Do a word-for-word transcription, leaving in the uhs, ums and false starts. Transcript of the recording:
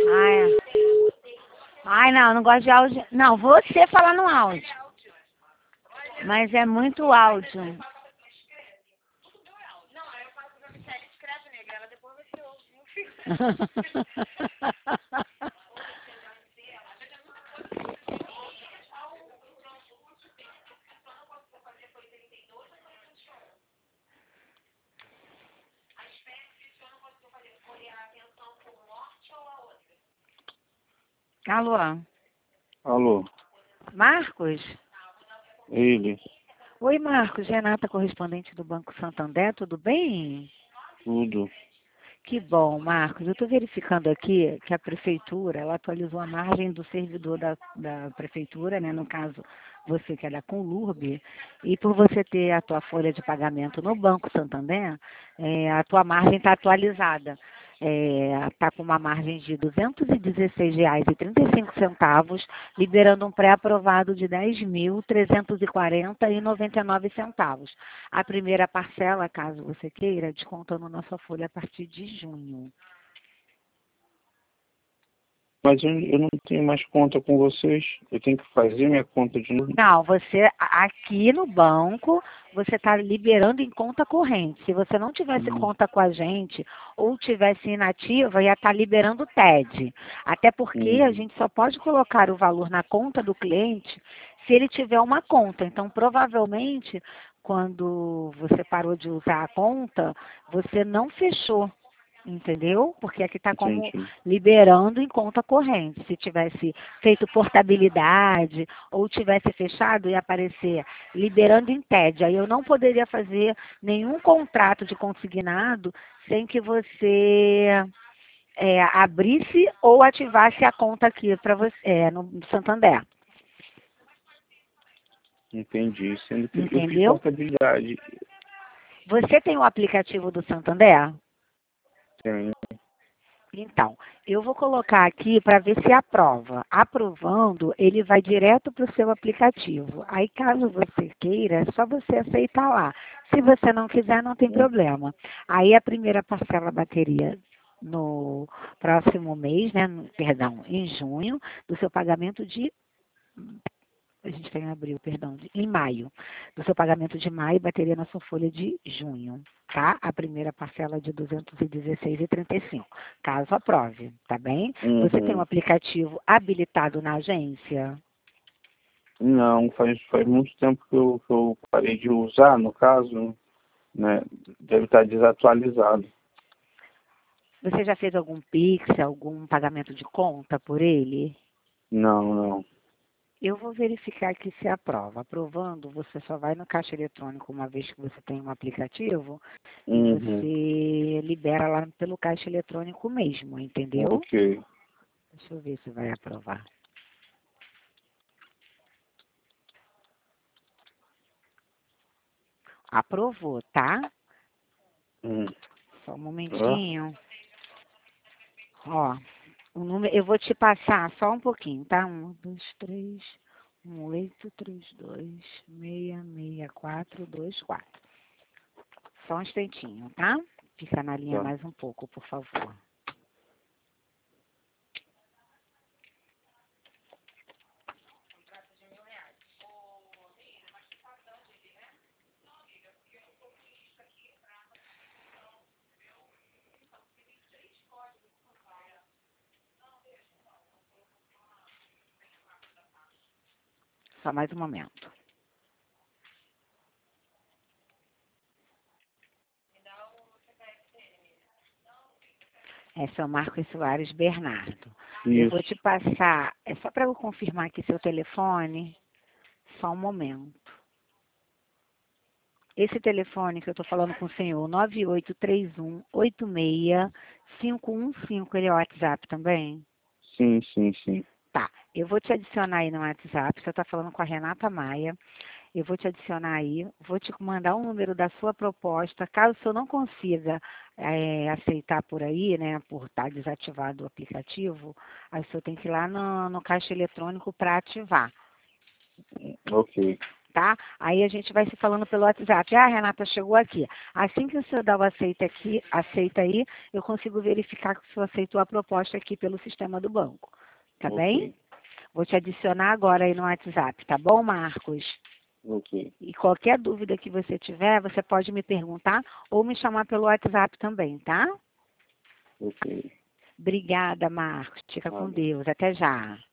Ai, ai, não, não gosto de áudio. Não, você fala no áudio. Mas é muito áudio. Alô, Alô, Marcos? ele, Oi, Marcos. Renata, correspondente do Banco Santander, tudo bem? tudo. Que bom, Marcos. Eu estou verificando aqui que a prefeitura, ela atualizou a margem do servidor da, da prefeitura, né? No caso, você que é da Conlurb, e por você ter a tua folha de pagamento no Banco Santander, é, a tua margem está atualizada. Está com uma margem de duzentos e dezesseis reais e trinta e cinco centavos, liberando um pré-aprovado de dez mil trezentos e quarenta reais e noventa e nove centavos. A primeira parcela, caso você queira, descontando na sua folha a partir de junho. Mas eu, eu não tenho mais conta com vocês. Eu tenho que fazer minha conta de novo. Não, você aqui no banco, você está liberando em conta corrente. Se você não tivesse Hum, conta com a gente ou tivesse inativa, ia estar liberando o T E D. Até porque a hum, gente só pode colocar o valor na conta do cliente se ele tiver uma conta. Então, provavelmente, quando você parou de usar a conta, você não fechou. Entendeu? Porque aqui está como entendi. liberando em conta corrente. Se tivesse feito portabilidade ou tivesse fechado, ia aparecer liberando em T E D. Aí eu não poderia fazer nenhum contrato de consignado sem que você é, abrisse ou ativasse a conta aqui para você é, no Santander. Entendi. Sendo que eu fiz Entendeu? portabilidade. Você tem o aplicativo do Santander? Tenho. Então, eu vou colocar aqui para ver se aprova. Aprovando, ele vai direto para o seu aplicativo. Aí, caso você queira, é só você aceitar lá. Se você não quiser, não tem Hum, problema. Aí, a primeira parcela bateria no próximo mês, né? no- Perdão, em junho, do seu pagamento de a gente está em abril, perdão, de- em maio. Do seu pagamento de maio, bateria na sua folha de junho, tá? A primeira parcela de duzentos e dezesseis reais e trinta e cinco, caso aprove, tá bem? Você tem um Uhum. aplicativo habilitado na agência? Não, faz, faz muito tempo que eu, que eu parei de usar, no caso, né? Deve estar desatualizado. Você já fez algum Pix, algum pagamento de conta por ele? Não, não. Eu vou verificar aqui se aprova. Aprovando, você só vai no caixa eletrônico uma vez que você tem um aplicativo e Uhum. você libera lá pelo caixa eletrônico mesmo, entendeu? Ok. Deixa eu ver se vai aprovar. Aprovou, tá? Hum. Só um Ó, momentinho. Ó, o número, eu vou te passar só um pouquinho, tá? Um, dois, três, um, oito, três, dois, seis, seis, quatro, dois, quatro. Só um instantinho, tá? Fica na linha tá. mais um pouco, por favor. Só mais um momento. Esse é o Marcos Soares Bernardo. Eu vou te Isso. passar, é só para eu confirmar aqui seu telefone. Só um momento. Esse telefone que eu estou falando com o senhor, nove oito três um, oito seis cinco um cinco, ele é o WhatsApp também? Sim, sim, sim. Tá, eu vou te adicionar aí no WhatsApp, você está falando com a Renata Maia, eu vou te adicionar aí, vou te mandar o número da sua proposta, caso o senhor não consiga é, aceitar por aí, né, por estar desativado o aplicativo, aí o senhor tem que ir lá no, no caixa eletrônico para ativar. Ok. tá? Aí a gente vai se falando pelo WhatsApp. Ah, Renata, chegou aqui. Assim que o senhor dá o aceita aqui, aceita aí, eu consigo verificar que o senhor aceitou a proposta aqui pelo sistema do banco. Tá Ok. bem? Vou te adicionar agora aí no WhatsApp, tá bom, Marcos? Ok. E qualquer dúvida que você tiver, você pode me perguntar ou me chamar pelo WhatsApp também, tá? Ok. Obrigada, Marcos. Fica com Vale. Deus. Até já.